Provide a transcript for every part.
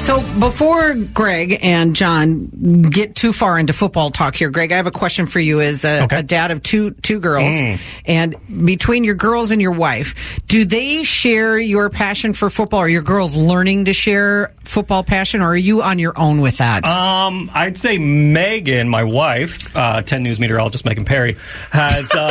So before Greg and John get too far into football talk here, Greg, I have a question for you as a dad of two girls. And between your girls and your wife, do they share your passion for football? Are your girls learning to share football passion, or are you on your own with that? I'd say Megan, my wife, 10 News meteorologist Megan Perry, has... He's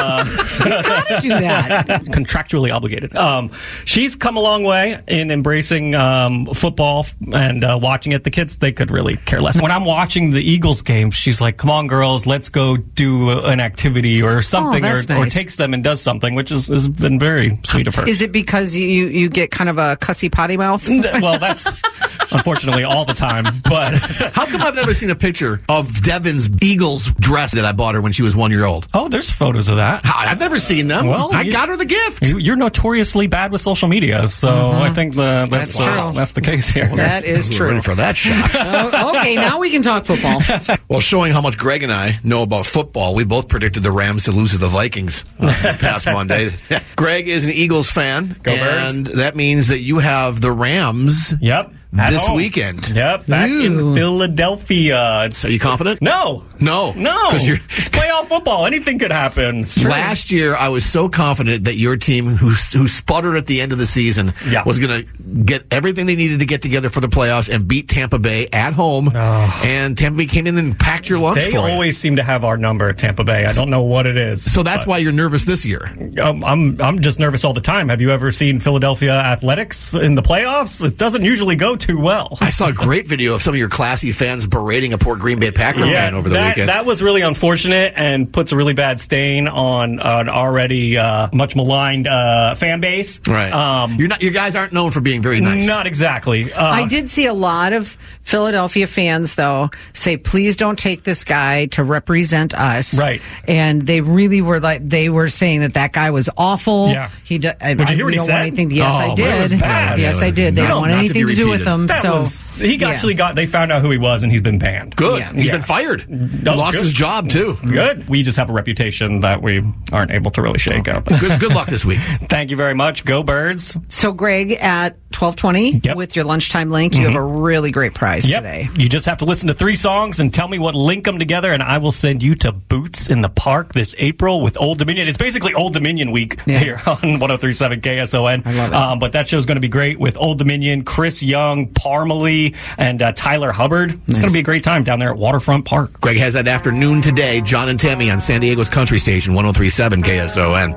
got to do that. Contractually obligated. She's come a long way in embracing football and watching it. The kids, they could really care less. When I'm watching the Eagles game, she's like, come on, girls, let's go do an activity or something, or takes them and does something, which has been very sweet of her. Is it because you get kind of a cussy potty mouth? Well, that's unfortunately all the time. But how come I've never seen a picture of Devin's Eagles dress that I bought her when she was 1 year old? Oh, there's photos of that. I've never seen them. Well, I got her the gift. You're notoriously bad with social media, so I think that's the case here. That is true. Ready for that shot. Okay, now we can talk football. Well, showing how much Greg and I know about football, we both predicted the Rams to lose to the Vikings this past Monday. Greg is an Eagles fan, and that means that you have the Rams. Yep. This weekend. Yep, back in Philadelphia. Are you confident? No. Because it's playoff football. Anything could happen. Last year, I was so confident that your team, who sputtered at the end of the season, was going to get everything they needed to get together for the playoffs and beat Tampa Bay at home. And Tampa Bay came in and packed your lunch for you. They always seem to have our number at Tampa Bay. I don't know what it is. So that's why you're nervous this year. I'm just nervous all the time. Have you ever seen Philadelphia athletics in the playoffs? It doesn't usually go too well. I saw a great video of some of your classy fans berating a poor Green Bay Packers fan over the weekend. That was really unfortunate and puts a really bad stain on an already much maligned fan base. Right. Your guys aren't known for being very nice. Not exactly. I did see a lot of Philadelphia fans, though, say, please don't take this guy to represent us. Right. And they really were they were saying that guy was awful. Yeah. Did you hear what he said? Yes, I did. It was bad. Yes, I did. They don't want anything to do with them. They found out who he was, and he's been banned. Good. He's been fired. He lost his job, too. Good. We just have a reputation that we aren't able to really shake up. Good luck this week. Thank you very much. Go Birds. So, Greg, at 12:20, with your lunchtime link, you have a really great prize today. You just have to listen to 3 songs and tell me what link them together, and I will send you to Boots in the Park this April with Old Dominion. It's basically Old Dominion week here on 103.7 KSON. I love it. But that show's going to be great with Old Dominion, Chris Young, Parmalee, and Tyler Hubbard. It's going to be a great time down there at Waterfront Park. Greg has that afternoon today. John and Tammy on San Diego's Country Station, 103.7 KSON.